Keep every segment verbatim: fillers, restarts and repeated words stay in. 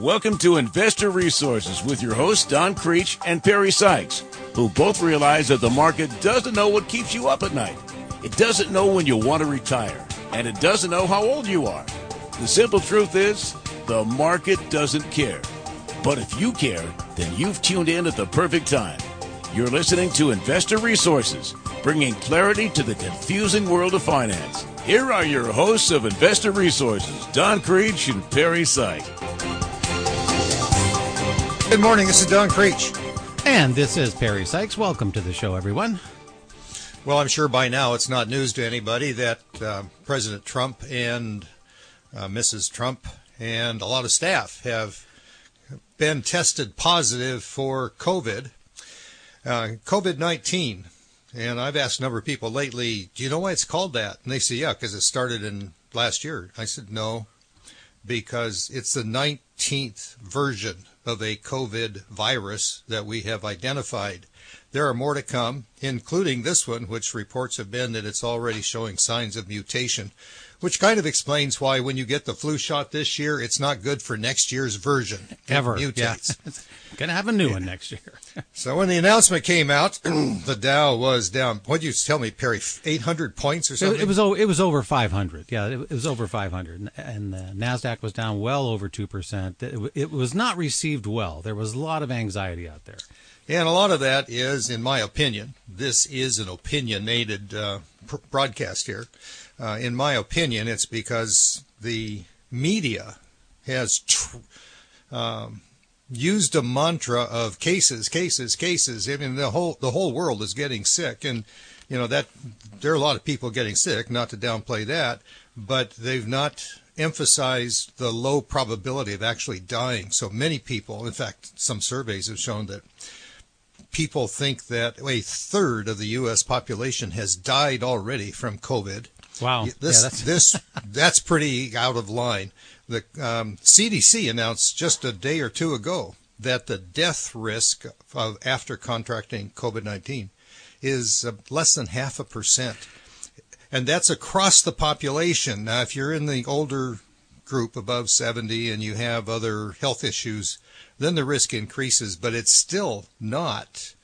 Welcome to Investor Resources with your hosts, Don Creech and Perry Sykes, who both realize that the market doesn't know what keeps you up at night. It doesn't know when you want to retire, and it doesn't know how old you are. The simple truth is, the market doesn't care. But if you care, then you've tuned in at the perfect time. You're listening to Investor Resources, bringing clarity to the confusing world of finance. Here are your hosts of Investor Resources, Don Creech and Perry Sykes. Good morning, this is Don Creech. And this is Perry Sykes. Welcome to the show, everyone. Well, I'm sure by now it's not news to anybody that uh, President Trump and uh, Missus Trump and a lot of staff have been tested positive for COVID, uh, COVID nineteen. And I've asked a number of people lately, do you know why it's called that? And they say, yeah, because it started in last year. I said, no, because it's the nineteenth version of a COVID virus that we have identified. There are more to come, including this one, which reports have been that it's already showing signs of mutation, which kind of explains why when you get the flu shot this year, it's not good for next year's version. Ever. It mutates. Yeah. Going to have a new one next year. So when the announcement came out, the Dow was down, what did you tell me, Perry, eight hundred points or something? It, it was it was over five hundred. Yeah, it, it was over five hundred. And the NASDAQ was down well over two percent. It, it was not received well. There was a lot of anxiety out there. And a lot of that is, in my opinion, this is an opinionated uh, pr- broadcast here. Uh, in my opinion, it's because the media has tr- um, used a mantra of cases, cases, cases. I mean, the whole the whole world is getting sick, and you know that there are a lot of people getting sick. Not to downplay that, but they've not emphasized the low probability of actually dying. So many people, in fact, some surveys have shown that people think that a third of the U S population has died already from COVID. Wow. This, yeah, that's... this, that's pretty out of line. The um, C D C announced just a day or two ago that the death risk of after contracting COVID nineteen is uh, less than half a percent. And that's across the population. Now, if you're in the older group above seventy and you have other health issues, then the risk increases, but it's still not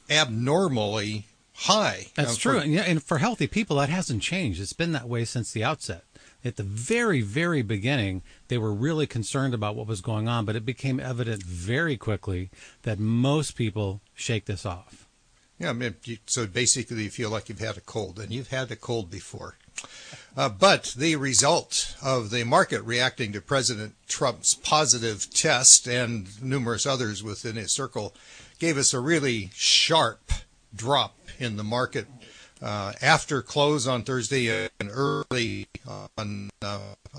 abnormally high. That's um, true. for, and, yeah, and for healthy people, that hasn't changed. It's been that way since the outset. At the very, very beginning, they were really concerned about what was going on, but it became evident very quickly that most people shake this off. Yeah, I mean, you, so basically you feel like you've had a cold, and you've had a cold before. Uh, but the result of the market reacting to President Trump's positive test and numerous others within his circle gave us a really sharp drop in the market uh, after close on Thursday and early on, uh,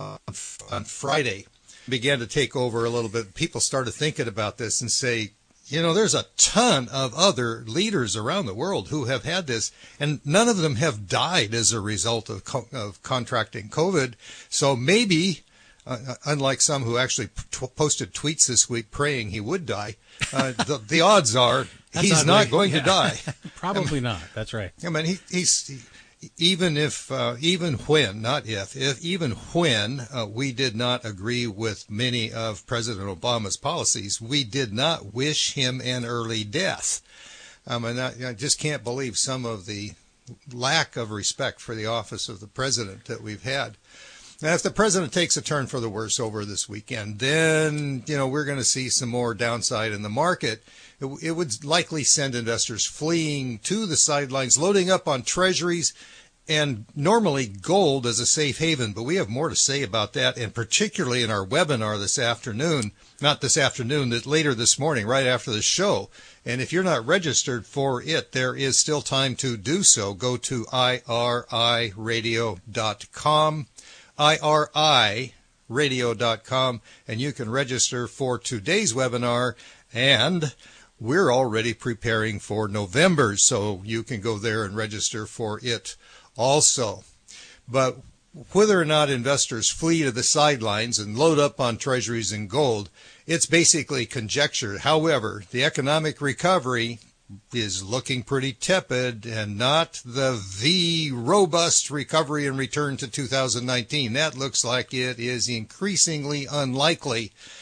on Friday. Began to take over a little bit. People started thinking about this and say, you know, there's a ton of other leaders around the world who have had this, and none of them have died as a result of co- of contracting COVID. So maybe, uh, unlike some who actually p- posted tweets this week praying he would die, uh, the, the odds are he's not, not going yeah. to die. Probably I mean, not. That's right. I mean, he, he's... He, Even if, uh, even when, not if, if even when uh, we did not agree with many of President Obama's policies, we did not wish him an early death. Um, and I, I just can't believe some of the lack of respect for the office of the president that we've had. Now, if the president takes a turn for the worse over this weekend, then, you know, we're going to see some more downside in the market. It, it would likely send investors fleeing to the sidelines, loading up on treasuries and normally gold as a safe haven. But we have more to say about that, and particularly in our webinar this afternoon, not this afternoon, that later this morning, right after the show. And if you're not registered for it, there is still time to do so. Go to I R I radio dot com. I R I radio dot com, and you can register for today's webinar, and we're already preparing for November, so you can go there and register for it also. But whether or not investors flee to the sidelines and load up on treasuries and gold, it's basically conjecture. However, the economic recovery is looking pretty tepid and not the V robust recovery and return to two thousand nineteen. That looks like it is increasingly unlikely.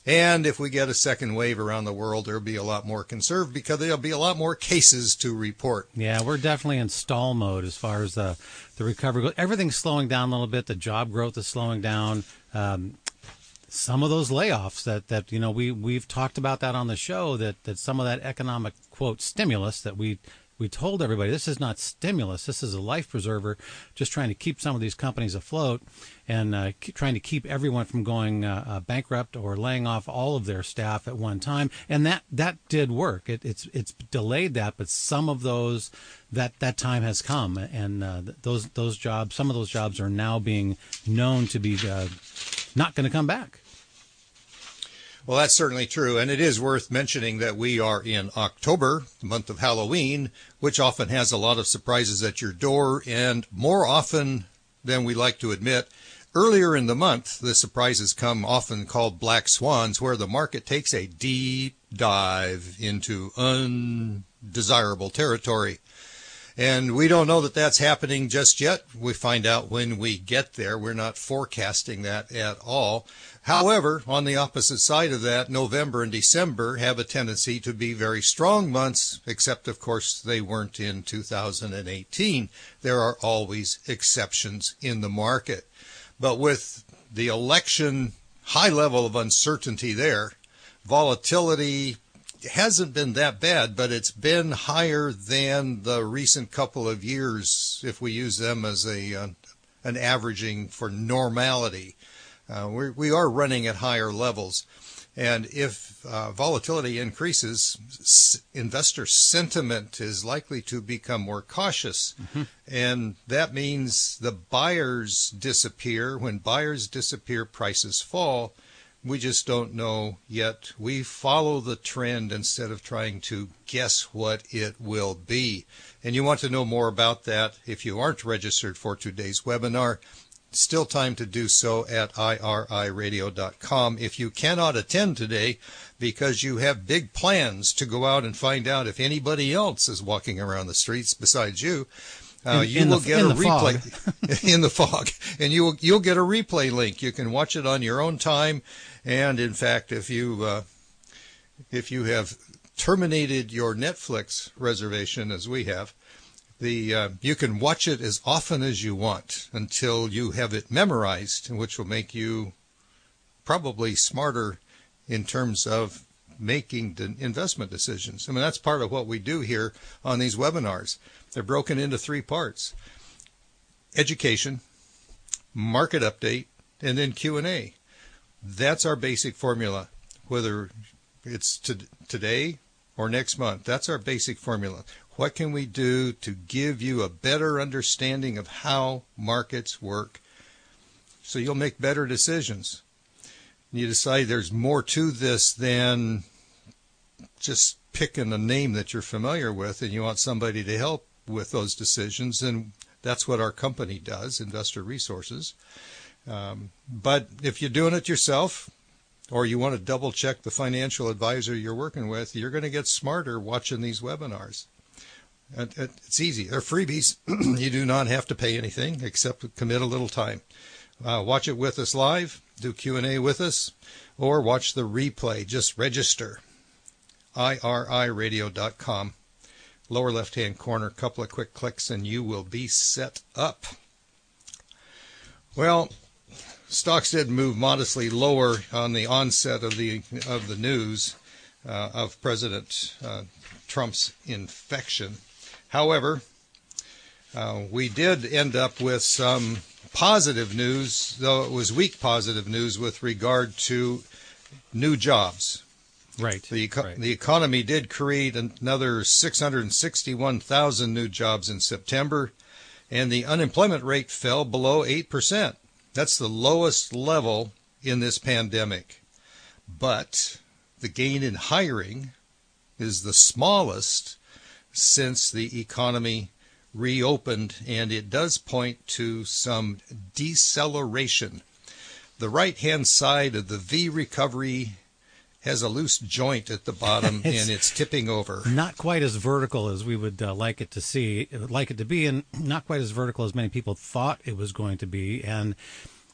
And if we get a second wave around the world, there'll be a lot more conserved because there'll be a lot more cases to report. Yeah, we're definitely in stall mode as far as the, the recovery goes. Everything's slowing down a little bit. The job growth is slowing down. Um, some of those layoffs that, that you know, we, we've talked about that on the show, that, that some of that economic, quote, stimulus that we we told everybody, this is not stimulus, this is a life preserver, just trying to keep some of these companies afloat and uh, keep, trying to keep everyone from going uh, uh, bankrupt or laying off all of their staff at one time. And that, that did work. It, it's it's delayed that, but some of those, that, that time has come. And uh, those those jobs, some of those jobs are now being known to be uh, not going to come back. Well, that's certainly true, and it is worth mentioning that we are in October, the month of Halloween, which often has a lot of surprises at your door, and more often than we like to admit, earlier in the month, the surprises come often called black swans, where the market takes a deep dive into undesirable territory. And we don't know that that's happening just yet. We find out when we get there. We're not forecasting that at all. However, on the opposite side of that, November and December have a tendency to be very strong months, except, of course, they weren't in two thousand eighteen. There are always exceptions in the market. But with the election high level of uncertainty there, volatility hasn't been that bad, but it's been higher than the recent couple of years if we use them as a uh, an averaging for normality. Uh, we we are running at higher levels, and if uh, volatility increases, s- investor sentiment is likely to become more cautious, mm-hmm. and that means the buyers disappear. When buyers disappear, prices fall. We just don't know yet. We follow the trend instead of trying to guess what it will be. And you want to know more about that if you aren't registered for today's webinar. Still time to do so at I R I radio dot com. If you cannot attend today because you have big plans to go out and find out if anybody else is walking around the streets besides you, Uh, in, you in will the, get a replay fog. in the fog, and you will, you'll get a replay link. You can watch it on your own time, and in fact, if you uh, if you have terminated your Netflix reservation, as we have, the uh, you can watch it as often as you want until you have it memorized, which will make you probably smarter in terms of making the investment decisions. I mean, that's part of what we do here on these webinars. They're broken into three parts: education, market update, and then Q and A. That's our basic formula, whether it's to, today or next month. That's our basic formula. What can we do to give you a better understanding of how markets work so you'll make better decisions? You decide there's more to this than just picking a name that you're familiar with, and you want somebody to help with those decisions, and that's what our company does, Investor Resources. Um, but if you're doing it yourself, or you want to double check the financial advisor you're working with, you're going to get smarter watching these webinars. It's easy. They're freebies. You do not have to pay anything except commit a little time. Uh, watch it with us live, do Q and A with us, or watch the replay. Just register. I R I radio dot com. Lower left-hand corner, couple of quick clicks, and you will be set up. Well, stocks did move modestly lower on the onset of the of the news uh, of President uh, Trump's infection. However, uh, we did end up with some positive news, though it was weak positive news with regard to new jobs. Right. The, eco- right. the economy did create another six hundred sixty-one thousand new jobs in September, and the unemployment rate fell below eight percent. That's the lowest level in this pandemic. But the gain in hiring is the smallest since the economy reopened, and it does point to some deceleration. The right-hand side of the V recovery has a loose joint at the bottom, it's and it's tipping over. Not quite as vertical as we would uh, like it to see, like it to be, and not quite as vertical as many people thought it was going to be. And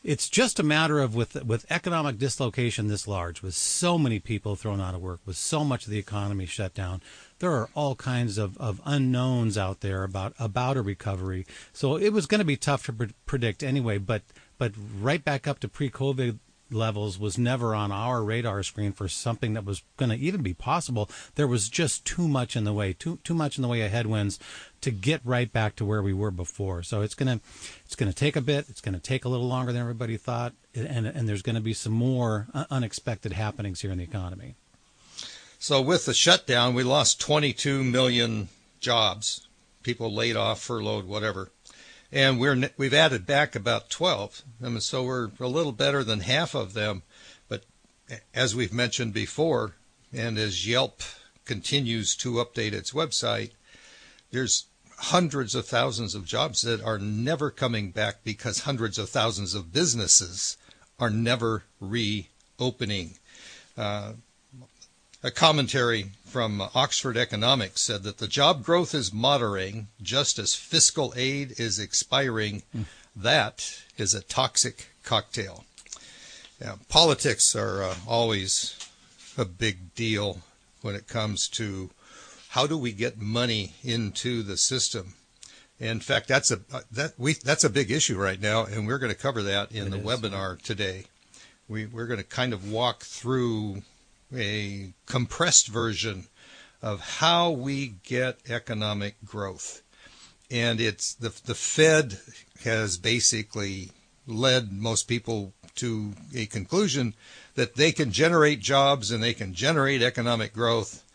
it's just a matter of with with economic dislocation this large, with so many people thrown out of work, with so much of the economy shut down, there are all kinds of, of unknowns out there about about a recovery. So it was going to be tough to pre- predict anyway. But but right back up to pre-COVID levels was never on our radar screen for something that was going to even be possible. There was just too much in the way, too too much in the way of headwinds to get right back to where we were before. So it's gonna it's gonna take a bit. It's gonna take a little longer than everybody thought, and and there's going to be some more unexpected happenings here in the economy. So with the shutdown, we lost twenty-two million jobs, people laid off, furloughed, whatever. And we're, we've added back about twelve. I mean, so we're a little better than half of them. But as we've mentioned before, and as Yelp continues to update its website, there's hundreds of thousands of jobs that are never coming back because hundreds of thousands of businesses are never reopening. Uh, A commentary from Oxford Economics said that the job growth is moderating just as fiscal aid is expiring. Mm. That is a toxic cocktail. Yeah, politics are uh, always a big deal when it comes to how do we get money into the system. In fact, that's a uh, that we that's a big issue right now, and we're going to cover that in it the is. webinar today. We we're going to kind of walk through a compressed version of how we get economic growth. And it's the the Fed has basically led most people to a conclusion that they can generate jobs and they can generate economic growth.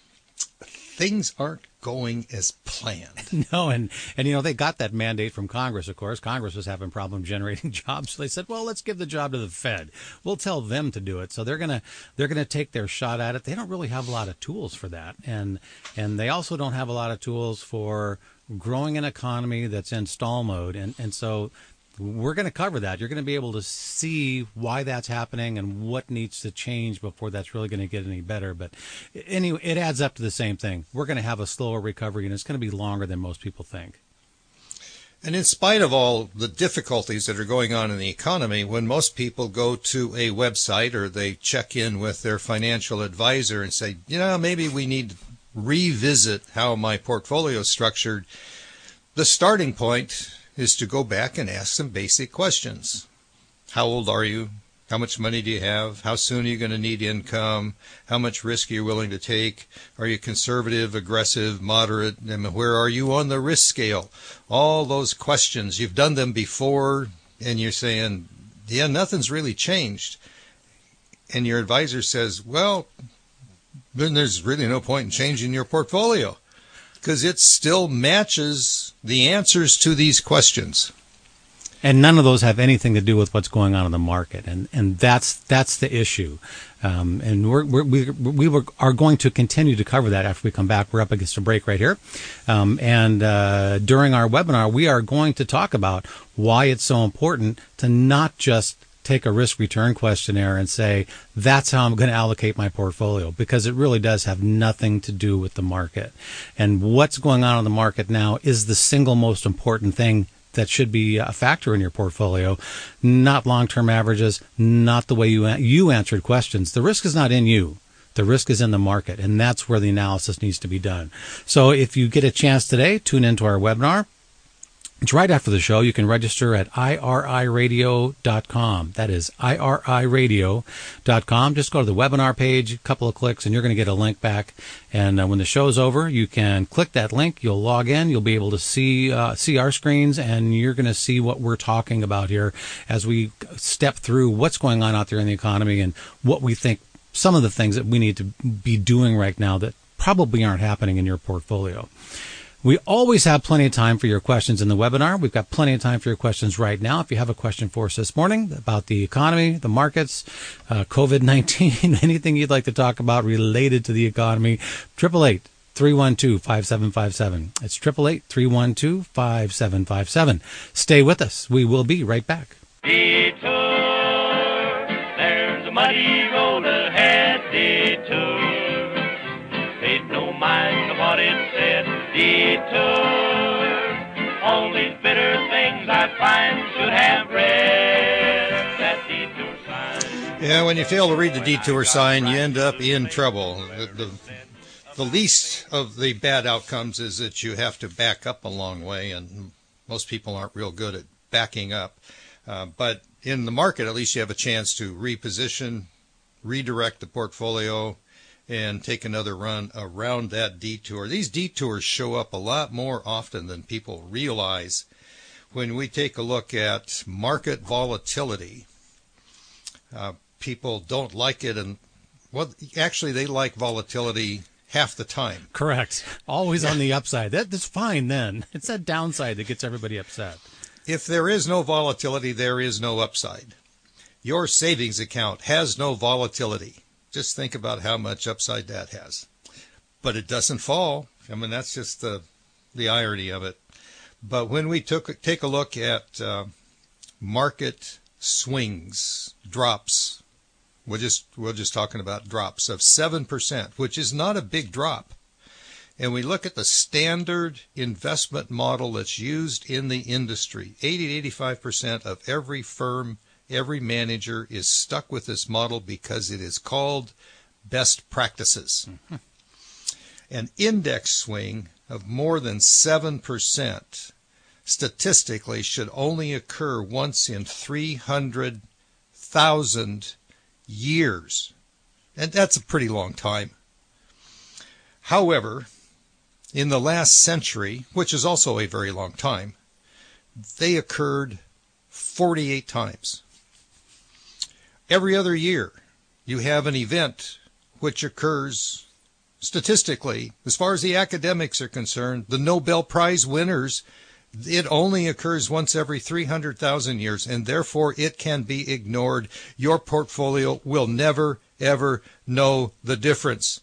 Things aren't going as planned. No, and, and you know, they got that mandate from Congress, of course. Congress was having problems generating jobs. So they said, well, let's give the job to the Fed. We'll tell them to do it. So they're going to they're going to take their shot at it. They don't really have a lot of tools for that. And and they also don't have a lot of tools for growing an economy that's in stall mode. And, and so we're going to cover that. You're going to be able to see why that's happening and what needs to change before that's really going to get any better. But anyway, it adds up to the same thing. We're going to have a slower recovery, and it's going to be longer than most people think. And in spite of all the difficulties that are going on in the economy, when most people go to a website or they check in with their financial advisor and say, you know, maybe we need to revisit how my portfolio is structured, the starting point is to go back and ask some basic questions. How old are you? How much money do you have? How soon are you going to need income? How much risk are you willing to take? Are you conservative, aggressive, moderate? And where are you on the risk scale? All those questions. You've done them before, and you're saying, yeah, nothing's really changed. And your advisor says, well, then there's really no point in changing your portfolio, because it still matches the answers to these questions. And none of those have anything to do with what's going on in the market, and and that's that's the issue. Um, and we're, we're, we we were, are going to continue to cover that after we come back. We're up against a break right here, um, and uh, during our webinar, we are going to talk about why it's so important to not just take a risk return questionnaire and say, that's how I'm going to allocate my portfolio, because it really does have nothing to do with the market. And what's going on in the market now is the single most important thing that should be a factor in your portfolio, not long-term averages, not the way you you answered questions. The risk is not in you. The risk is in the market, and that's where the analysis needs to be done. So if you get a chance today, tune into our webinar. It's right after the show. You can register at I R I radio dot com. That is I R I radio dot com. Just go to the webinar page, a couple of clicks, and you're going to get a link back. And uh, when the show's over, you can click that link. You'll log in. You'll be able to see uh, see our screens, and you're going to see what we're talking about here as we step through what's going on out there in the economy and what we think some of the things that we need to be doing right now that probably aren't happening in your portfolio. We always have plenty of time for your questions in the webinar. We've got plenty of time for your questions right now. If you have a question for us this morning about the economy, the markets, uh, COVID nineteen, anything you'd like to talk about related to the economy, eight eight eight, three one two, five seven five seven. It's eight eight eight, three one two, five seven five seven. Stay with us. We will be right back. Detour, there's a muddy road ahead, detour. Paid no mind to what it said. Detour, all these bitter things I find should have read. Yeah, when you fail to read the detour sign, you end up in trouble. The, the, the least of the bad outcomes is that you have to back up a long way, and most people aren't real good at backing up. Uh, but in the market, at least you have a chance to reposition, redirect the portfolio, and take another run around that detour. These detours show up a lot more often than people realize. When we take a look at market volatility, uh, people don't like it, and well, actually they like volatility half the time. Correct. Always on the upside. That, that's fine then. It's that downside that gets everybody upset. If there is no volatility, there is no upside. Your savings account has no volatility. Just think about how much upside that has. But it doesn't fall. I mean, that's just the the irony of it. But when we took take a look at uh, market swings, drops, we're just we're just talking about drops of seven percent, which is not a big drop. And we look at the standard investment model that's used in the industry. eighty to eighty-five percent of every firm, every manager is stuck with this model because it is called best practices. Mm-hmm. An index swing of more than seven percent statistically should only occur once in three hundred thousand years. And that's a pretty long time. However, in the last century, which is also a very long time, they occurred forty-eight times. Every other year, you have an event which occurs statistically. As far as the academics are concerned, the Nobel Prize winners, it only occurs once every three hundred thousand years, and therefore it can be ignored. Your portfolio will never, ever know the difference.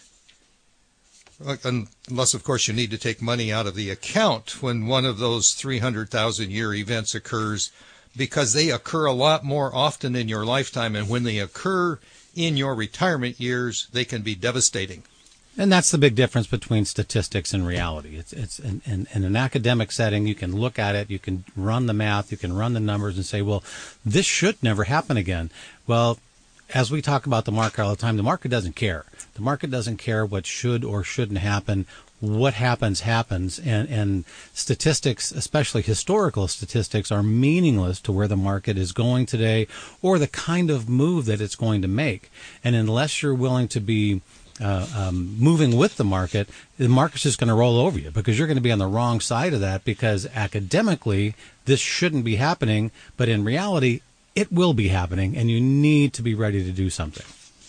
Unless, of course, you need to take money out of the account when one of those three hundred thousand year events occurs, because they occur a lot more often in your lifetime, and when they occur in your retirement years, they can be devastating. And that's the big difference between statistics and reality. It's it's in, in, in an academic setting, you can look at it, you can run the math, you can run the numbers and say, well, this should never happen again. Well, as we talk about the market all the time, the market doesn't care. The market doesn't care what should or shouldn't happen. What happens, happens. And, and statistics, especially historical statistics, are meaningless to where the market is going today or the kind of move that it's going to make. And unless you're willing to be uh, um, moving with the market, the market's just going to roll over you because you're going to be on the wrong side of that, because academically this shouldn't be happening, but in reality it will be happening, and you need to be ready to do something.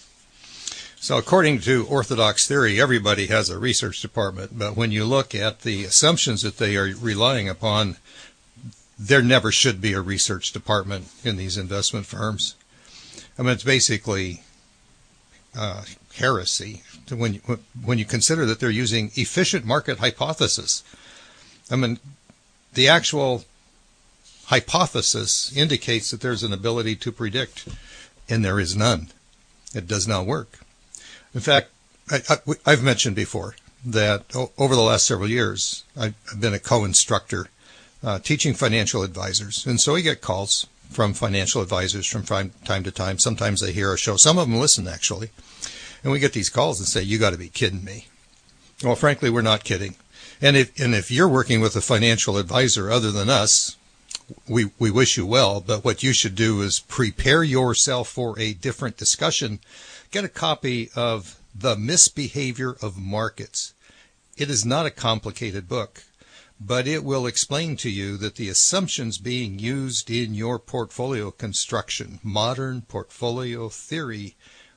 So according to orthodox theory, everybody has a research department, but when you look at the assumptions that they are relying upon, there never should be a research department in these investment firms. I mean, it's basically uh, heresy to when you, when you consider that they're using efficient market hypothesis. I mean, the actual hypothesis indicates that there's an ability to predict, and there is none. It does not work. In fact, I, I, I've mentioned before that over the last several years, I've been a co-instructor uh, teaching financial advisors. And so we get calls from financial advisors from time to time. Sometimes they hear our show. Some of them listen, actually. And we get these calls and say, you got to be kidding me. Well, frankly, we're not kidding. And if, and if you're working with a financial advisor other than us, we, we wish you well. But what you should do is prepare yourself for a different discussion. Get a copy of The Misbehavior of Markets. It is not a complicated book, but it will explain to you that the assumptions being used in your portfolio construction, modern portfolio theory,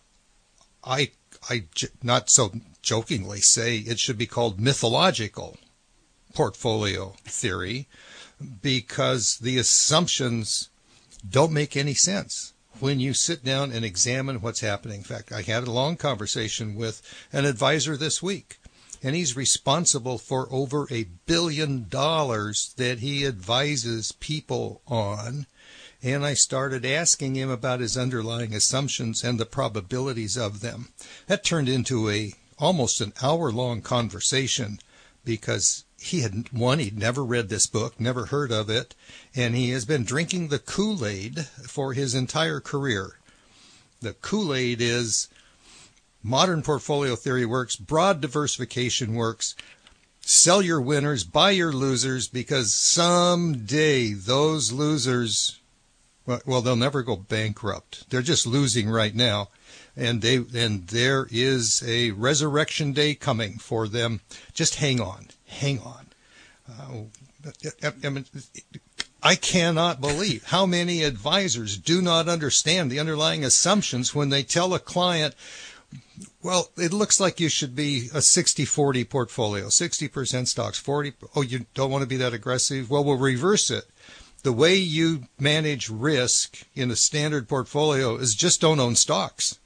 I, I not so jokingly say it should be called mythological portfolio theory, because the assumptions don't make any sense when you sit down and examine what's happening. In fact, I had a long conversation with an advisor this week, and he's responsible for over a billion dollars that he advises people on. And I started asking him about his underlying assumptions and the probabilities of them. That turned into a almost an hour-long conversation, because he had, one, he'd never read this book, never heard of it, and he has been drinking the Kool-Aid for his entire career. the Kool-Aid is modern portfolio theory works, broad diversification works, sell your winners, buy your losers, because someday those losers, well, they'll never go bankrupt. They're just losing right now. And they and there is a resurrection day coming for them. Just hang on. Hang on. Uh, I, I, mean, I cannot believe how many advisors do not understand the underlying assumptions when they tell a client, well, it looks like you should be a sixty forty portfolio, sixty percent stocks, forty. Oh, you don't want to be that aggressive? Well, we'll reverse it. The way you manage risk in a standard portfolio is just don't own stocks.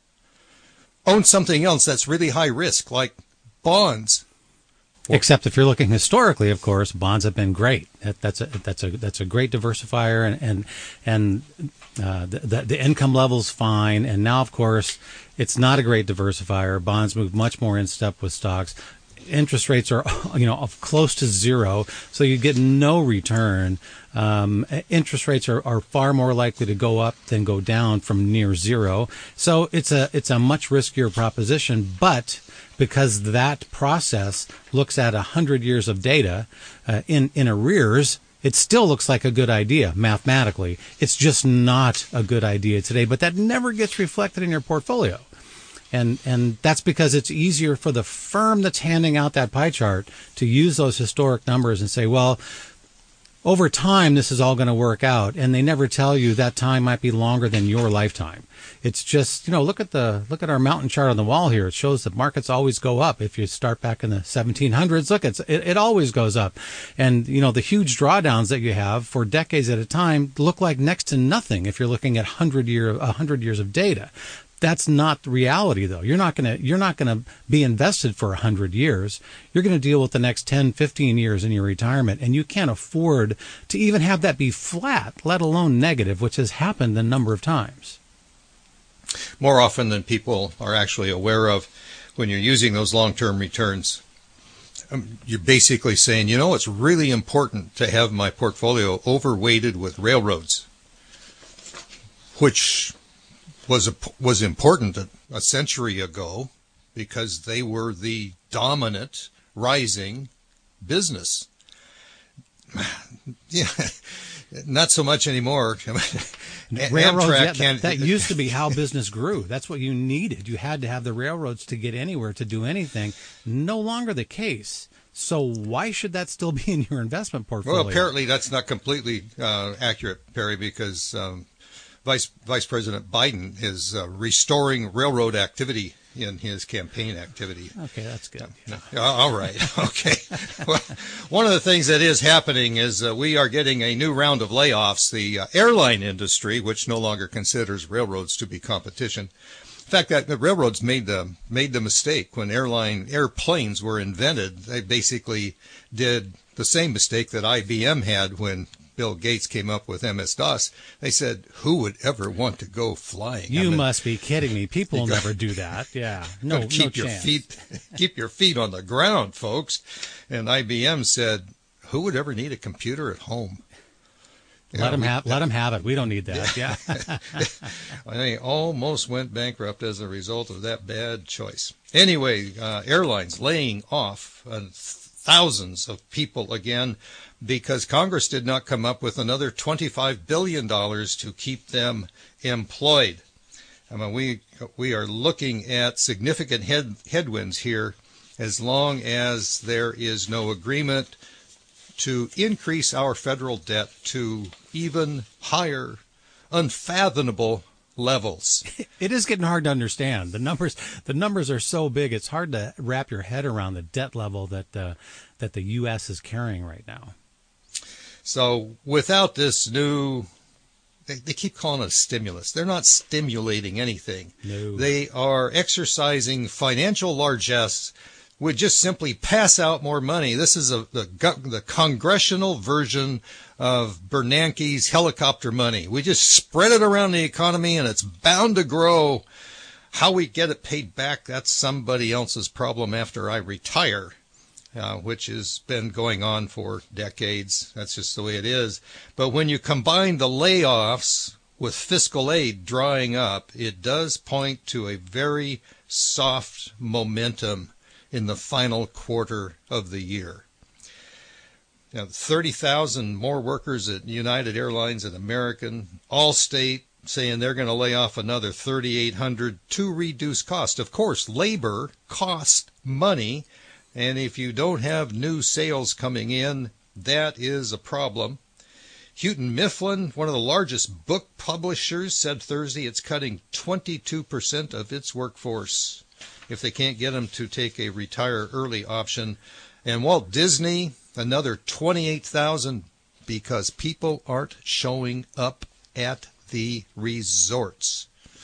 Own something else that's really high risk, like bonds. Except if you're looking historically, of course, bonds have been great. That, that's a that's a that's a great diversifier, and and and uh, the, the the income level's fine. And now, of course, it's not a great diversifier. Bonds move much more in step with stocks. Interest rates are, you know, close to zero, so you get no return. Um, interest rates are, are far more likely to go up than go down from near zero. So it's a it's a much riskier proposition. But because that process looks at a hundred years of data uh, in in arrears, it still looks like a good idea mathematically. It's just not a good idea today. But that never gets reflected in your portfolio. And and that's because it's easier for the firm that's handing out that pie chart to use those historic numbers and say, well, over time, this is all going to work out. And they never tell you that time might be longer than your lifetime. It's just, you know, look at the look at our mountain chart on the wall here. It shows that markets always go up. If you start back in the seventeen hundreds, look, it's, it, it always goes up. And, you know, the huge drawdowns that you have for decades at a time look like next to nothing if you're looking at one hundred year, one hundred years of data. That's not the reality, though. You're not going to you're not going to be invested for one hundred years. You're going to deal with the next ten, fifteen years in your retirement, and you can't afford to even have that be flat, let alone negative, which has happened a number of times. More often than people are actually aware of, when you're using those long-term returns, um, you're basically saying, you know, it's really important to have my portfolio overweighted with railroads, which was a, was important a, a century ago because they were the dominant rising business. Yeah, not so much anymore. Railroads, Amtrak yeah, can, that, that used to be how business grew. That's what you needed. You had to have the railroads to get anywhere, to do anything. No longer the case. So why should that still be in your investment portfolio? Well, apparently that's not completely uh, accurate, Perry, because um, Vice Vice President Biden is uh, restoring railroad activity in his campaign activity. Okay, that's good. Yeah. No, all right. Okay. Well, one of the things that is happening is uh, we are getting a new round of layoffs. The uh, airline industry, which no longer considers railroads to be competition. In fact, that the railroads made the made the mistake when airline airplanes were invented. They basically did the same mistake that I B M had when Bill Gates came up with M S DOS. They said, who would ever want to go flying? You I mean, must be kidding me. People will never do that. Yeah. No, keep no your chance. feet keep your feet on the ground, folks. And I B M said, who would ever need a computer at home? Let Yeah, them we- have let them have it. We don't need that. Yeah. They almost went bankrupt as a result of that bad choice. Anyway, uh, airlines laying off uh, thousands of people again because Congress did not come up with another twenty-five billion dollars to keep them employed. I mean, we we are looking at significant head, headwinds here as long as there is no agreement to increase our federal debt to even higher, unfathomable levels. It is getting hard to understand. The numbers the numbers are so big it's hard to wrap your head around the debt level that uh, that the U S is carrying right now. So without this new, they, they keep calling it a stimulus. They're not stimulating anything. No. They are exercising financial largesse, would just simply pass out more money. This is a, the, the congressional version of Bernanke's helicopter money. We just spread it around the economy and it's bound to grow. How we get it paid back, that's somebody else's problem after I retire, uh, which has been going on for decades. That's just the way it is. But when you combine the layoffs with fiscal aid drying up, it does point to a very soft momentum in the final quarter of the year. Now, thirty thousand more workers at United Airlines and American, Allstate saying they're going to lay off another thirty-eight hundred to reduce cost. Of course, labor costs money, and if you don't have new sales coming in, that is a problem. Houghton Mifflin, one of the largest book publishers, said Thursday it's cutting twenty-two percent of its workforce if they can't get them to take a retire early option. And Walt Disney, another twenty-eight thousand because people aren't showing up at the resorts.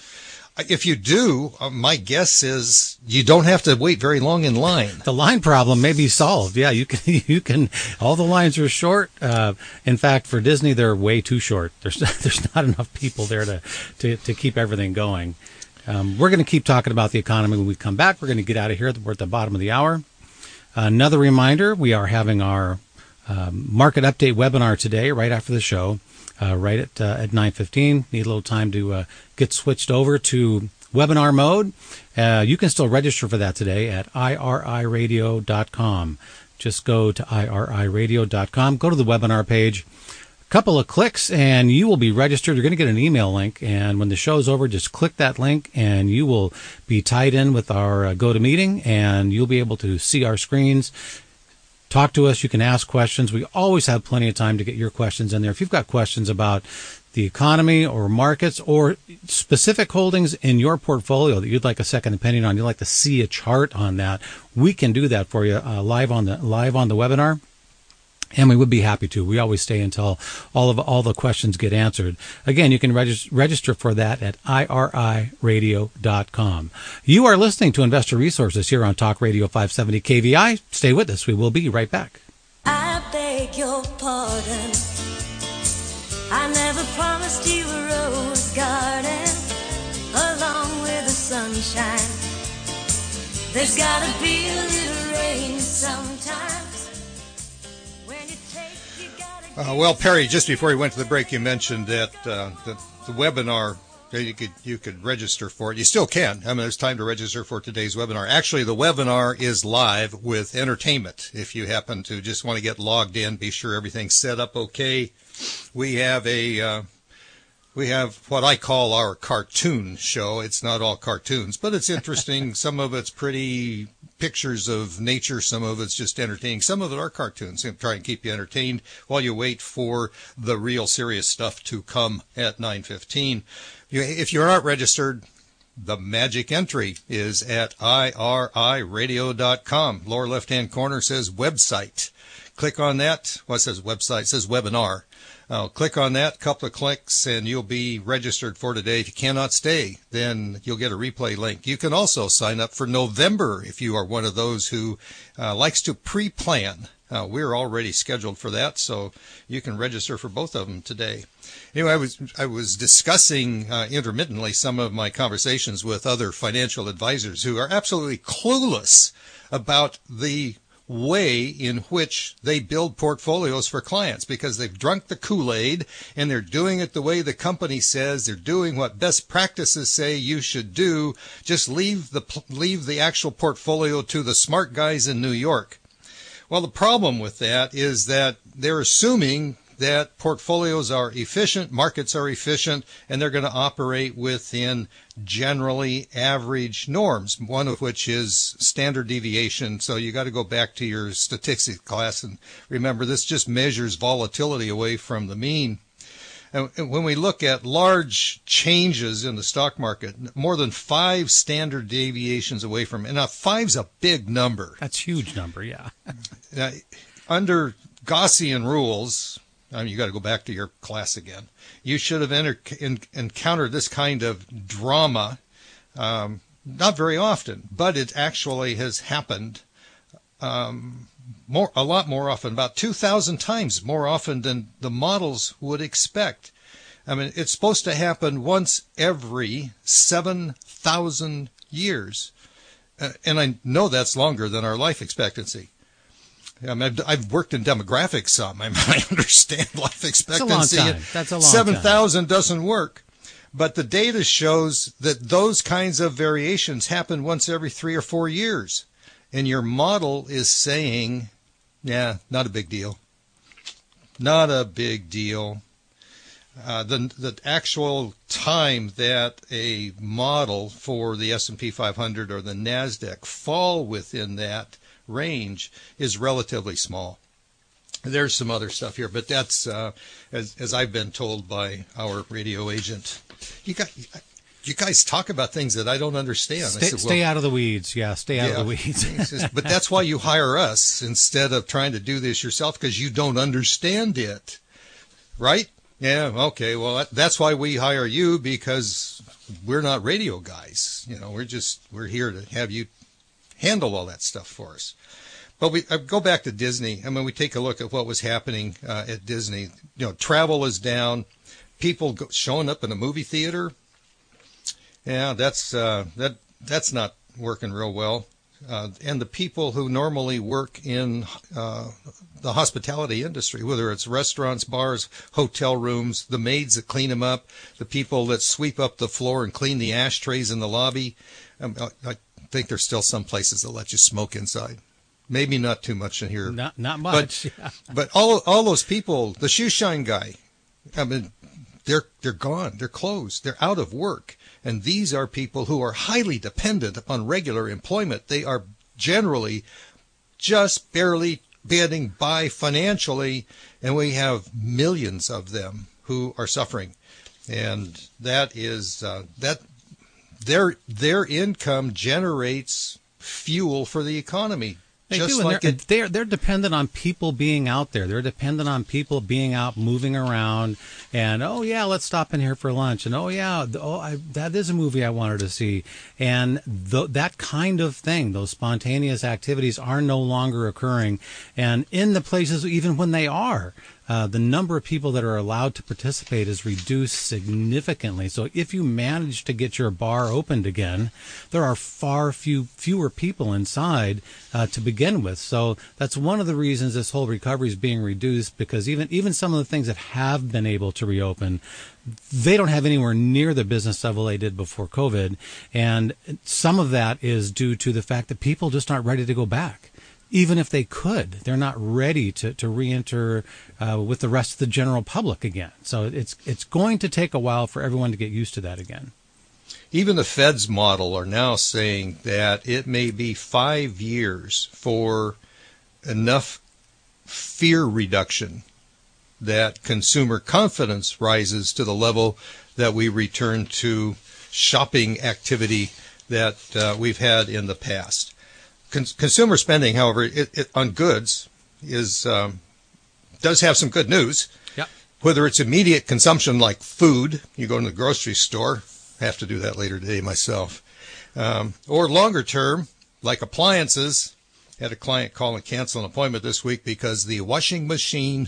If you do, uh, my guess is you don't have to wait very long in line. The line problem may be solved. Yeah, you can. You can. All the lines are short. Uh, in fact, for Disney, they're way too short. There's there's not enough people there to to, to keep everything going. Um, we're going to keep talking about the economy when we come back. We're going to get out of here. We're at the bottom of the hour. Another reminder: we are having our um, market update webinar today, right after the show. Uh, right at uh, at nine fifteen. Need a little time to uh, get switched over to webinar mode. Uh, you can still register for that today at I R I radio dot com. Just go to I R I radio dot com. Go to the webinar page. A couple of clicks and you will be registered. You're going to get an email link. And when the show's over, just click that link and you will be tied in with our uh, GoToMeeting, and you'll be able to see our screens. Talk to us. You can ask questions. We always have plenty of time to get your questions in there. If you've got questions about the economy or markets or specific holdings in your portfolio that you'd like a second opinion on, you'd like to see a chart on that, we can do that for you uh, live on the live on the webinar. And we would be happy to. We always stay until all of all the questions get answered. Again, you can regis- register for that at I R I radio dot com. You are listening to Investor Resources here on Talk Radio five seventy K V I. Stay with us. We will be right back. I beg your pardon. I never promised you a rose garden along with the sunshine. There's gotta be a little rain sometimes. Uh, well, Perry, just before we went to the break, you mentioned that uh, the, the webinar, you could you could register for it. You still can. I mean, there's time to register for today's webinar. Actually, the webinar is live with entertainment. If you happen to just want to get logged in, be sure everything's set up okay. We have a uh, we have what I call our cartoon show. It's not all cartoons, but it's interesting. Some of it's pretty pictures of nature. Some of it's just entertaining. Some of it are cartoons. I'm trying to keep you entertained while you wait for the real serious stuff to come at nine fifteen. If you're not registered, the magic entry is at I R I radio dot com. Lower left-hand corner says website. Click on that. What says website? It says webinar. Uh, click on that, couple of clicks, and you'll be registered for today. If you cannot stay, then you'll get a replay link. You can also sign up for November if you are one of those who uh, likes to pre-plan. Uh, we're already scheduled for that, so you can register for both of them today. Anyway, I was I was discussing uh, intermittently some of my conversations with other financial advisors who are absolutely clueless about the way in which they build portfolios for clients, because they've drunk the Kool-Aid and they're doing it the way the company says. They're doing what best practices say you should do. Just leave the leave the actual portfolio to the smart guys in New York. Well, the problem with that is that they're assuming that portfolios are efficient, markets are efficient, and they're going to operate within generally average norms, one of which is standard deviation. So you got to go back to your statistics class and remember this just measures volatility away from the mean. And when we look at large changes in the stock market, more than five standard deviations away from, and now five's a big number. That's a huge number, yeah. Now, under Gaussian rules, I mean, you got to go back to your class again. You should have enter, in, encountered this kind of drama, um, not very often, but it actually has happened um, more, a lot more often, about two thousand times more often than the models would expect. I mean, it's supposed to happen once every seven thousand years, uh, and I know that's longer than our life expectancy. I mean, I've, I've worked in demographics some. I mean, I understand life expectancy. That's a long time. That's a long seven thousand time. doesn't work. But the data shows that those kinds of variations happen once every three or four years. And your model is saying, yeah, not a big deal. Not a big deal. Uh, the the actual time that a model for the S and P five hundred or the NASDAQ fall within that range is relatively small. There's some other stuff here, but that's, uh, as, as I've been told by our radio agent, you got, you guys talk about things that I don't understand. Stay, I said, well, stay out of the weeds. Yeah, stay out yeah. of the weeds. Says, but that's why you hire us instead of trying to do this yourself, because you don't understand it, right? Yeah, okay, well, that, that's why we hire you, because we're not radio guys. You know, we're just, we're here to have you handle all that stuff for us. But we I go back to Disney. I mean, we take a look at what was happening uh, at Disney. You know, travel is down. People go, showing up in a movie theater. Yeah, that's uh, that that's not working real well. Uh, and the people who normally work in uh, the hospitality industry, whether it's restaurants, bars, hotel rooms, the maids that clean them up, the people that sweep up the floor and clean the ashtrays in the lobby. Um, I, I think there's still some places that let you smoke inside. Maybe not too much in here. Not not much. But, but all all those people, the shoe shine guy, I mean, they're they're gone. They're closed. They're out of work. And these are people who are highly dependent upon regular employment. They are generally just barely getting by financially, and we have millions of them who are suffering. And that is uh, that their their income generates fuel for the economy. They Just do, and like they're, it, they're they're dependent on people being out there. They're dependent on people being out, moving around, and oh yeah, let's stop in here for lunch, and oh yeah, oh I, that is a movie I wanted to see, and th- that kind of thing, those spontaneous activities are no longer occurring, and in the places even when they are. Uh, the number of people that are allowed to participate is reduced significantly. So if you manage to get your bar opened again, there are far few fewer people inside uh, to begin with. So that's one of the reasons this whole recovery is being reduced, because even even some of the things that have been able to reopen, they don't have anywhere near the business level they did before COVID. And some of that is due to the fact that people just aren't ready to go back. Even if they could, they're not ready to, to re-enter uh, with the rest of the general public again. So it's it's going to take a while for everyone to get used to that again. Even the Fed's model are now saying that it may be five years for enough fear reduction that consumer confidence rises to the level that we return to shopping activity that uh, we've had in the past. Consumer spending, however, it, it, on goods is um, does have some good news. Yep. Whether it's immediate consumption like food, you go to the grocery store, I have to do that later today myself, um, or longer term like appliances. Had a client call and cancel an appointment this week because the washing machine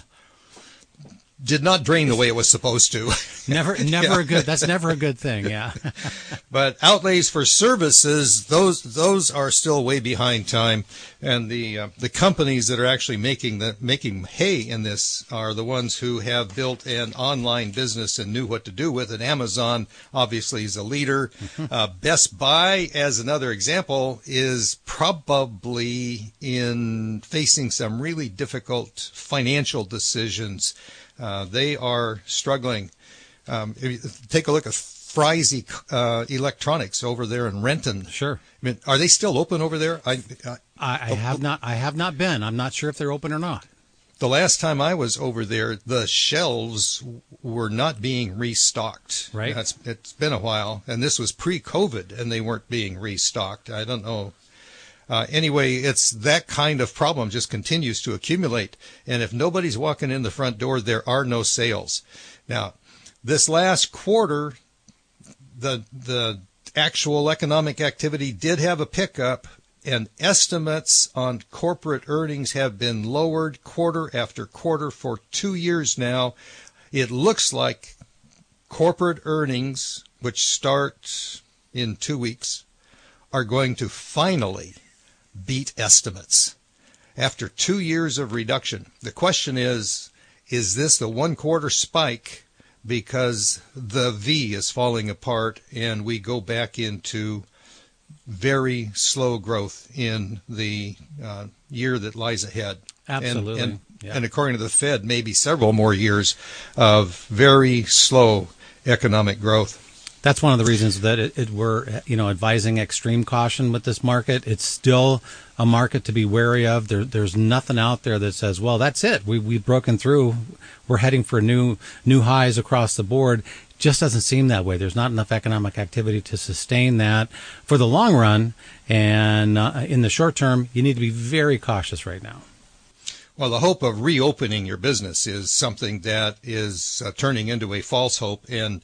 did not drain the way it was supposed to. Never, never yeah. a good. That's never a good thing. Yeah. But outlays for services, those those are still way behind time, and the uh, the companies that are actually making the making hay in this are the ones who have built an online business and knew what to do with it. Amazon obviously is a leader. uh, Best Buy, as another example, is probably in facing some really difficult financial decisions. Uh, they are struggling. Um, if you take a look at Fry's uh, Electronics over there in Renton. Sure. I mean, are they still open over there? I, I, I, I have not. I have not been. I'm not sure if they're open or not. The last time I was over there, the shelves were not being restocked. Right. It's, it's been a while, and this was pre-COVID, and they weren't being restocked. I don't know. Uh, anyway, it's that kind of problem just continues to accumulate. And if nobody's walking in the front door, there are no sales. Now, this last quarter, the the actual economic activity did have a pickup, and estimates on corporate earnings have been lowered quarter after quarter for two years now. It looks like corporate earnings, which start in two weeks, are going to finally beat estimates after two years of reduction. The question is, is this the one quarter spike because the V is falling apart and we go back into very slow growth in the uh, year that lies ahead. Absolutely. And, and, yeah. and according to the Fed, maybe several more years of very slow economic growth. That's one of the reasons that it, it we're you know advising extreme caution with this market. It's still a market to be wary of. There, there's nothing out there that says, well, that's it. We we've broken through. We're heading for new new highs across the board. Just doesn't seem that way. There's not enough economic activity to sustain that for the long run, and uh, in the short term, you need to be very cautious right now. Well, the hope of reopening your business is something that is uh, turning into a false hope, and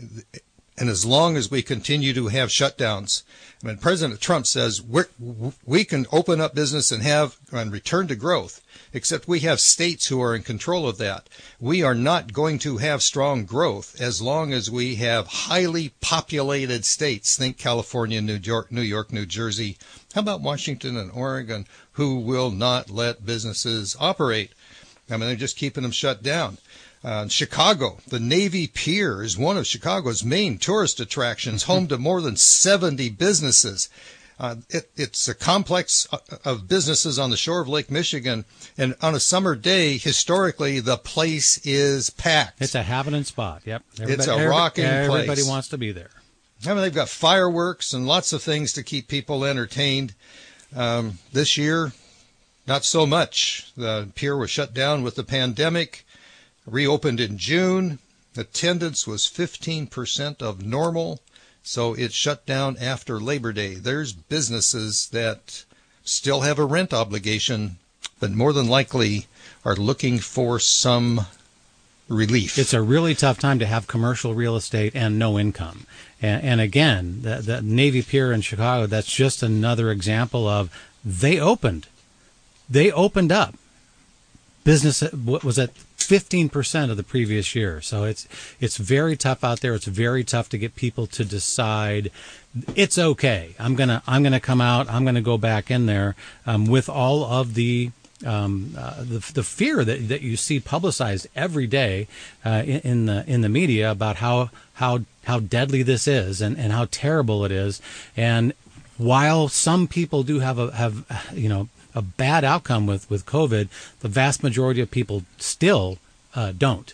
and as long as we continue to have shutdowns, I mean, President Trump says we're, we can open up business and have and return to growth, except we have states who are in control of that. We are not going to have strong growth as long as we have highly populated states. Think California, New York, New York, New Jersey. How about Washington and Oregon, who will not let businesses operate? I mean, they're just keeping them shut down. Uh, Chicago, the Navy Pier is one of Chicago's main tourist attractions, home to more than seventy businesses. Uh, it, it's a complex of businesses on the shore of Lake Michigan, and on a summer day, historically, the place is packed. It's a happening spot. Yep, everybody, it's a rocking everybody, place. Everybody wants to be there. I mean, they've got fireworks and lots of things to keep people entertained. Um, this year, not so much. The pier was shut down with the pandemic. Reopened in June. Attendance was fifteen percent of normal, so it shut down after Labor Day. There's businesses that still have a rent obligation, but more than likely are looking for some relief. It's a really tough time to have commercial real estate and no income. And, and again, the, the Navy Pier in Chicago, that's just another example of they opened. They opened up. Business was at fifteen percent of the previous year. So it's it's very tough out there. It's very tough to get people to decide it's okay. I'm gonna I'm gonna come out. I'm gonna go back in there um, with all of the um, uh, the, the fear that, that you see publicized every day uh, in, in the in the media about how how how deadly this is and, and how terrible it is. And while some people do have a have you know. a bad outcome with, with COVID, the vast majority of people still uh, don't.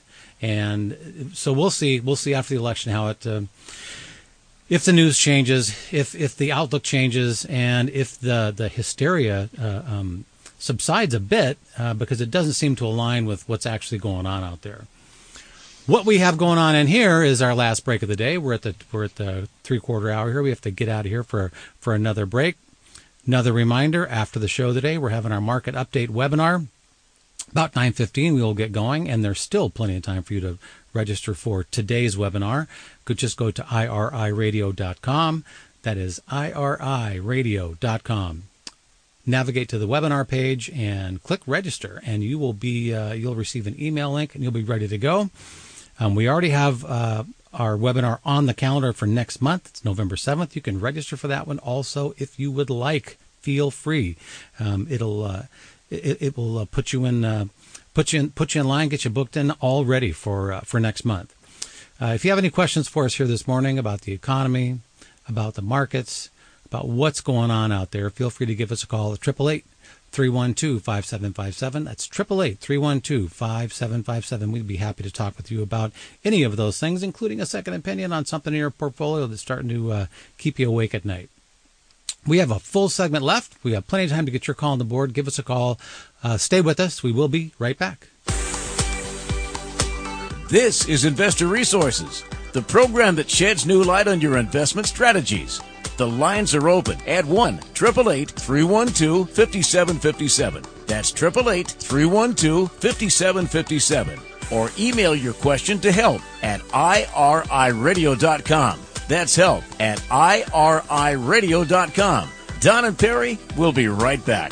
And so we'll see. We'll see after the election how it, uh, if the news changes, if if the outlook changes, and if the the hysteria uh, um, subsides a bit, uh, because it doesn't seem to align with what's actually going on out there. What we have going on in here is our last break of the day. We're at the we're at the three quarter hour here. We have to get out of here for for another break. Another reminder, after the show today, we're having our market update webinar. About nine fifteen, we will get going, and there's still plenty of time for you to register for today's webinar. You could just go to I R I radio dot com. That is I R I radio dot com. Navigate to the webinar page and click register, and you will be uh, you'll receive an email link, and you'll be ready to go. Um, we already have uh, our webinar on the calendar for next month. It's November seventh. You can register for that one also if you would like. Feel free. Um, it'll uh, it, it will uh, put you in uh, put you in put you in line, get you booked in all ready for uh, for next month. Uh, if you have any questions for us here this morning about the economy, about the markets, about what's going on out there, feel free to give us a call at eight eight eight, three one two, five seven five seven. That's eight eight eight, three one two, five seven five seven. We'd be happy to talk with you about any of those things, including a second opinion on something in your portfolio that's starting to uh, keep you awake at night. We have a full segment left. We have plenty of time to get your call on the board. Give us a call. Uh, stay with us. We will be right back. This is Investor Resources, the program that sheds new light on your investment strategies. The lines are open at one eight eight eight, three one two, five seven five seven. That's eight eight eight, three one two, five seven five seven. Or email your question to help at I R I radio dot com. That's help at I R I radio dot com. Don and Perry will be right back.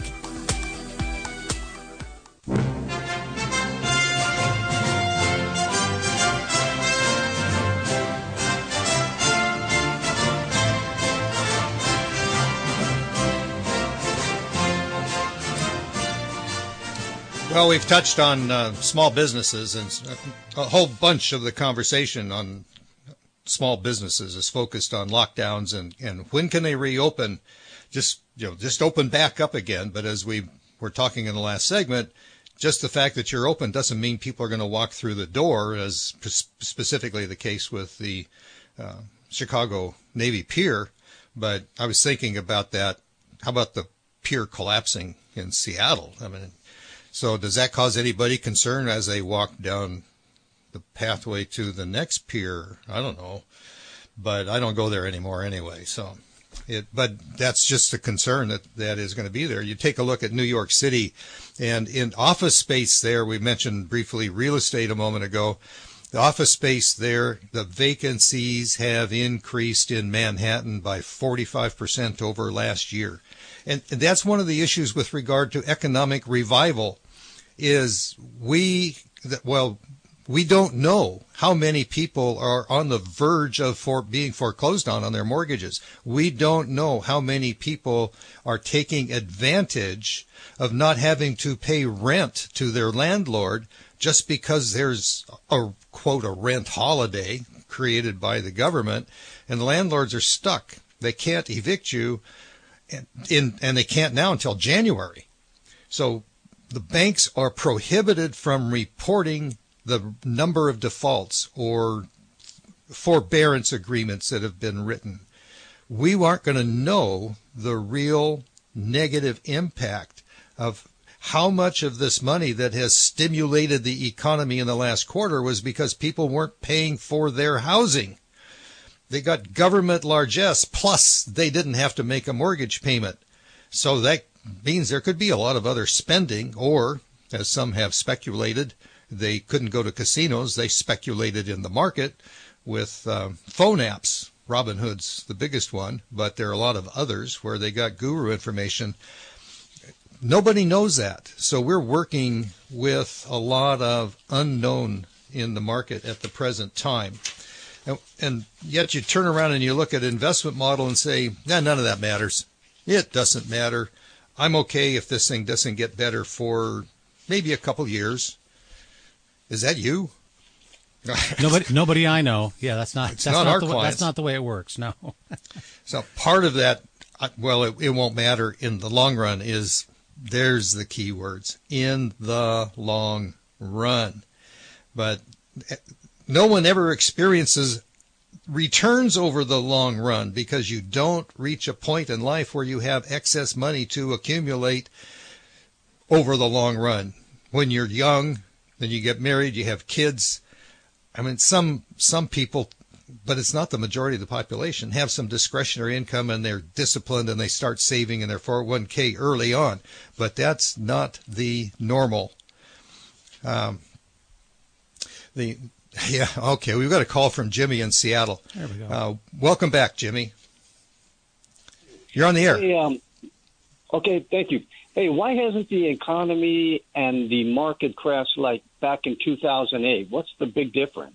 Well, we've touched on uh, small businesses, and a whole bunch of the conversation on small businesses is focused on lockdowns and, and when can they reopen, just, you know, just open back up again. But as we were talking in the last segment, just the fact that you're open doesn't mean people are going to walk through the door, as specifically the case with the uh, Chicago Navy Pier. But I was thinking about that. How about the pier collapsing in Seattle? I mean, so does that cause anybody concern as they walk down the pathway to the next pier? I don't know, but I don't go there anymore anyway. So it, but that's just a concern that, that is going to be there. You take a look at New York City, and in office space there, we mentioned briefly real estate a moment ago. The office space there, the vacancies have increased in Manhattan by forty-five percent over last year. And, and that's one of the issues with regard to economic revival is we, well, we don't know how many people are on the verge of for being foreclosed on on their mortgages. We don't know how many people are taking advantage of not having to pay rent to their landlord just because there's a, quote, a rent holiday created by the government, and the landlords are stuck. They can't evict you, and, in, and they can't now until January. So the banks are prohibited from reporting the number of defaults or forbearance agreements that have been written. We aren't going to know the real negative impact of how much of this money that has stimulated the economy in the last quarter was because people weren't paying for their housing. They got government largesse, plus they didn't have to make a mortgage payment. So that means there could be a lot of other spending, or, as some have speculated, they couldn't go to casinos. They speculated in the market with um, phone apps. Robinhood's the biggest one, but there are a lot of others where they got guru information. Nobody knows that. So we're working with a lot of unknown in the market at the present time. And, and yet you turn around and you look at investment model and say, nah, none of that matters. It doesn't matter. I'm okay if this thing doesn't get better for maybe a couple years. Is that you? nobody, nobody I know. Yeah, that's not. It's that's not, not our the way, clients. That's not the way it works. No. So part of that, well, it, it won't matter in the long run. Is there's the key words, in the long run. But no one ever experiences returns over the long run because you don't reach a point in life where you have excess money to accumulate over the long run. When you're young, then you get married, you have kids. I mean, some some people, but it's not the majority of the population, have some discretionary income and they're disciplined and they start saving in their four oh one k early on. But that's not the normal. Um, the yeah, okay, we've got a call from Jimmy in Seattle. There we go. Uh, welcome back, Jimmy. You're on the air. Hey, um, okay, thank you. Hey, why hasn't the economy and the market crashed like back in two thousand eight? What's the big difference?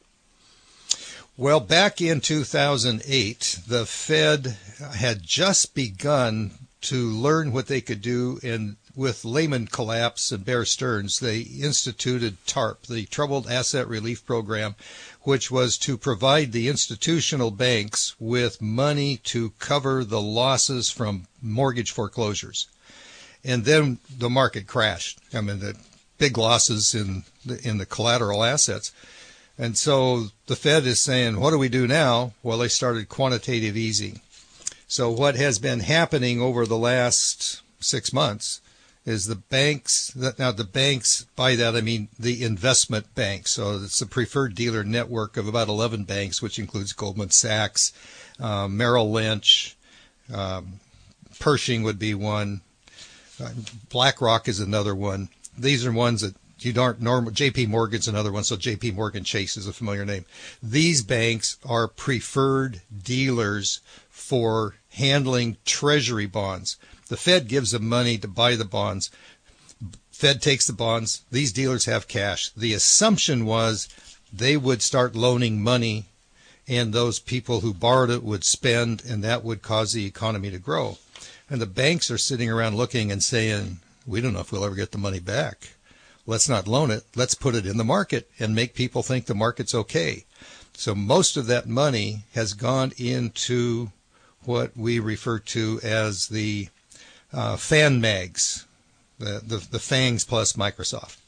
Well, back in two thousand eight, the Fed had just begun to learn what they could do, and with Lehman collapse and Bear Stearns, they instituted TARP, the Troubled Asset Relief Program, which was to provide the institutional banks with money to cover the losses from mortgage foreclosures. And then the market crashed. I mean, the big losses in the, in the collateral assets. And so the Fed is saying, what do we do now? Well, they started quantitative easing. So what has been happening over the last six months is the banks, now the banks, by that I mean the investment banks. So it's a preferred dealer network of about eleven banks, which includes Goldman Sachs, uh, Merrill Lynch, um, Pershing would be one. Uh, BlackRock is another one. These are ones that you aren't normal. J P Morgan's another one, so J P Morgan Chase is a familiar name. These banks are preferred dealers for handling treasury bonds. The Fed gives them money to buy the bonds. Fed takes the bonds. These dealers have cash. The assumption was they would start loaning money, and those people who borrowed it would spend, and that would cause the economy to grow. And the banks are sitting around looking and saying, we don't know if we'll ever get the money back. let's not loan it. Let's put it in the market and make people think the market's okay. So most of that money has gone into what we refer to as the uh, fan mags, the, the, the FANGs plus Microsoft.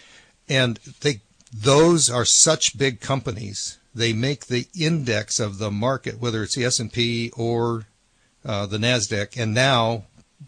And they, those are such big companies. They make the index of the market, whether it's the S and P or uh, the NASDAQ, and now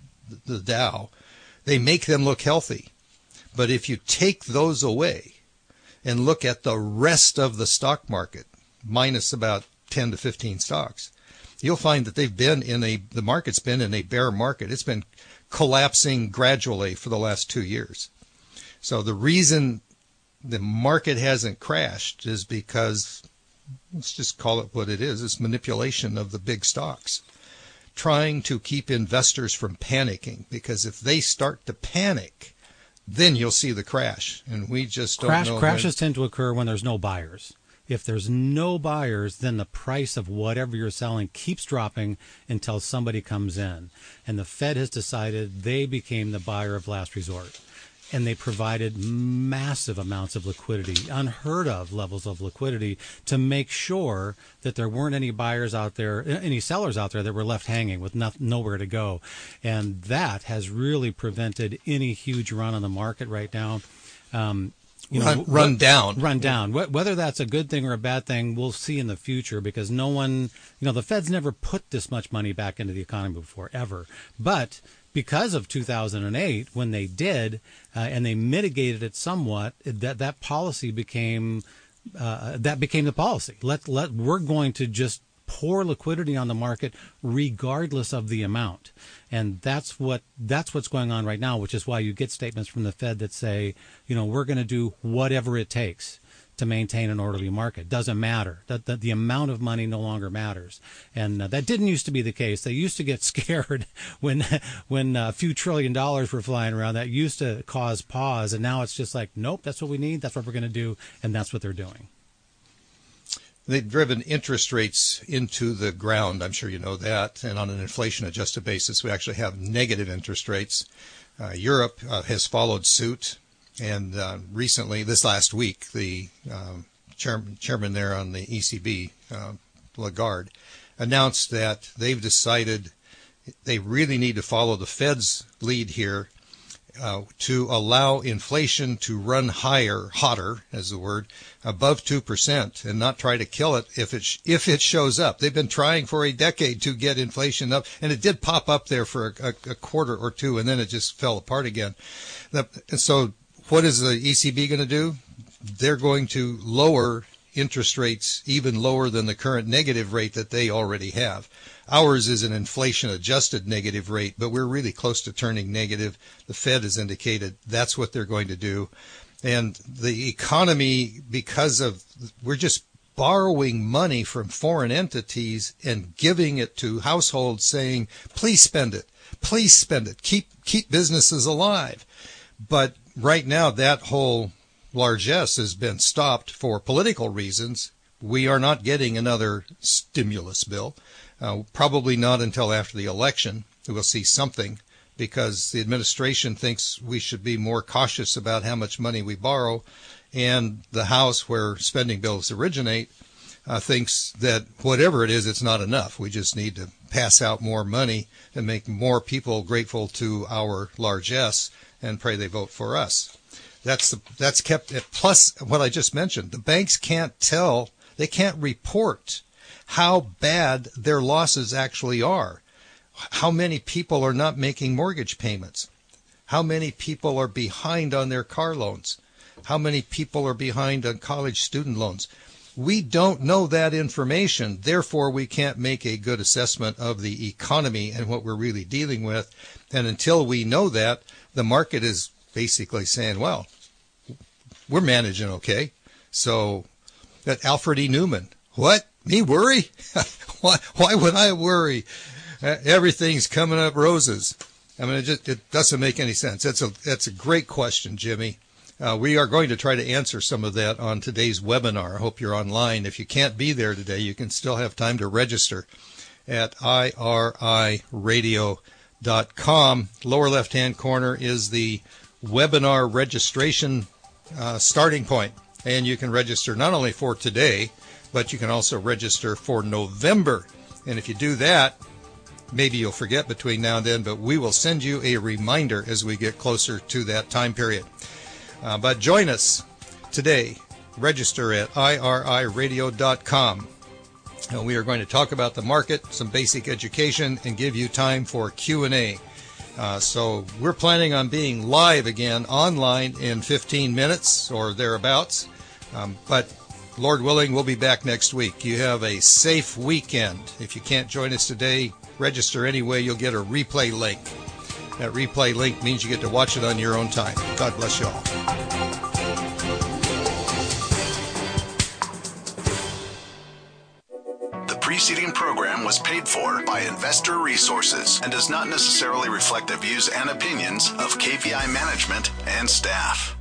the Dow, they make them look healthy. But if you take those away and look at the rest of the stock market, minus about ten to fifteen stocks, you'll find that they've been in a, the market's been in a bear market. It's been collapsing gradually for the last two years. So the reason the market hasn't crashed is because, let's just call it what it is, it's manipulation of the big stocks, trying to keep investors from panicking, because if they start to panic, then you'll see the crash. And we just don't Crash, know. Crashes when... tend to occur when there's no buyers. If there's no buyers, then the price of whatever you're selling keeps dropping until somebody comes in. And the Fed has decided they became the buyer of last resort. And they provided massive amounts of liquidity, unheard of levels of liquidity, to make sure that there weren't any buyers out there, any sellers out there that were left hanging with no, nowhere to go. And that has really prevented any huge run on the market right now. Um, You run, know, run down. Run down. Whether that's a good thing or a bad thing, we'll see in the future, because no one, you know, the Fed's never put this much money back into the economy before, ever. But because of two thousand eight, when they did, uh, and they mitigated it somewhat, that that policy became, uh, that became the policy. Let, let, we're going to just pour liquidity on the market regardless of the amount. And that's what that's what's going on right now, which is why you get statements from the Fed that say, you know, we're going to do whatever it takes to maintain an orderly market. Doesn't matter. That, that the amount of money no longer matters. And uh, that didn't used to be the case. They used to get scared when when a few trillion dollars were flying around. That used to cause pause. And now it's just like, nope, that's what we need. That's what we're going to do. And that's what they're doing. They've driven interest rates into the ground. I'm sure you know that. And on an inflation-adjusted basis, we actually have negative interest rates. Uh, Europe uh, has followed suit. And uh, recently, this last week, the um, chairman, chairman there on the E C B, uh, Lagarde, announced that they've decided they really need to follow the Fed's lead here uh, to allow inflation to run higher, hotter, as the word, above two percent, and not try to kill it if it sh- if it shows up. They've been trying for a decade to get inflation up, and it did pop up there for a, a, a quarter or two, and then it just fell apart again. The, and so what is the E C B going to do? They're going to lower interest rates even lower than the current negative rate that they already have. Ours is an inflation-adjusted negative rate, but we're really close to turning negative. The Fed has indicated that's what they're going to do. And the economy, because of, we're just borrowing money from foreign entities and giving it to households saying, please spend it, please spend it, keep keep businesses alive. But right now, that whole largesse has been stopped for political reasons. We are not getting another stimulus bill, uh, probably not until after the election. We'll see something, because the administration thinks we should be more cautious about how much money we borrow, and the House, where spending bills originate, uh, thinks that whatever it is, it's not enough. We just need to pass out more money and make more people grateful to our largesse and pray they vote for us. That's the, that's kept, plus what I just mentioned, the banks can't tell, they can't report how bad their losses actually are. How many people are not making mortgage payments? How many people are behind on their car loans? How many people are behind on college student loans? We don't know that information. Therefore, we can't make a good assessment of the economy and what we're really dealing with. And until we know that, the market is basically saying, well, we're managing okay. So that Alfred E. Newman, what? Me worry? why, why would I worry? Everything's coming up roses. I mean, it just it doesn't make any sense. That's a that's a great question, Jimmy. Uh, we are going to try to answer some of that on today's webinar. I hope you're online. If you can't be there today, you can still have time to register at I R I radio dot com. Lower left-hand corner is the webinar registration uh, starting point. And you can register not only for today, but you can also register for November. And if you do that, maybe you'll forget between now and then, but we will send you a reminder as we get closer to that time period. Uh, but join us today. Register at I R I radio dot com. And we are going to talk about the market, some basic education, and give you time for Q and A. Uh, so we're planning on being live again online in fifteen minutes or thereabouts. Um, but Lord willing, we'll be back next week. You have a safe weekend. If you can't join us today, register anyway. You'll get a replay link. That replay link means you get to watch it on your own time. God bless you all. The preceding program was paid for by Investor Resources and does not necessarily reflect the views and opinions of K V I management and staff.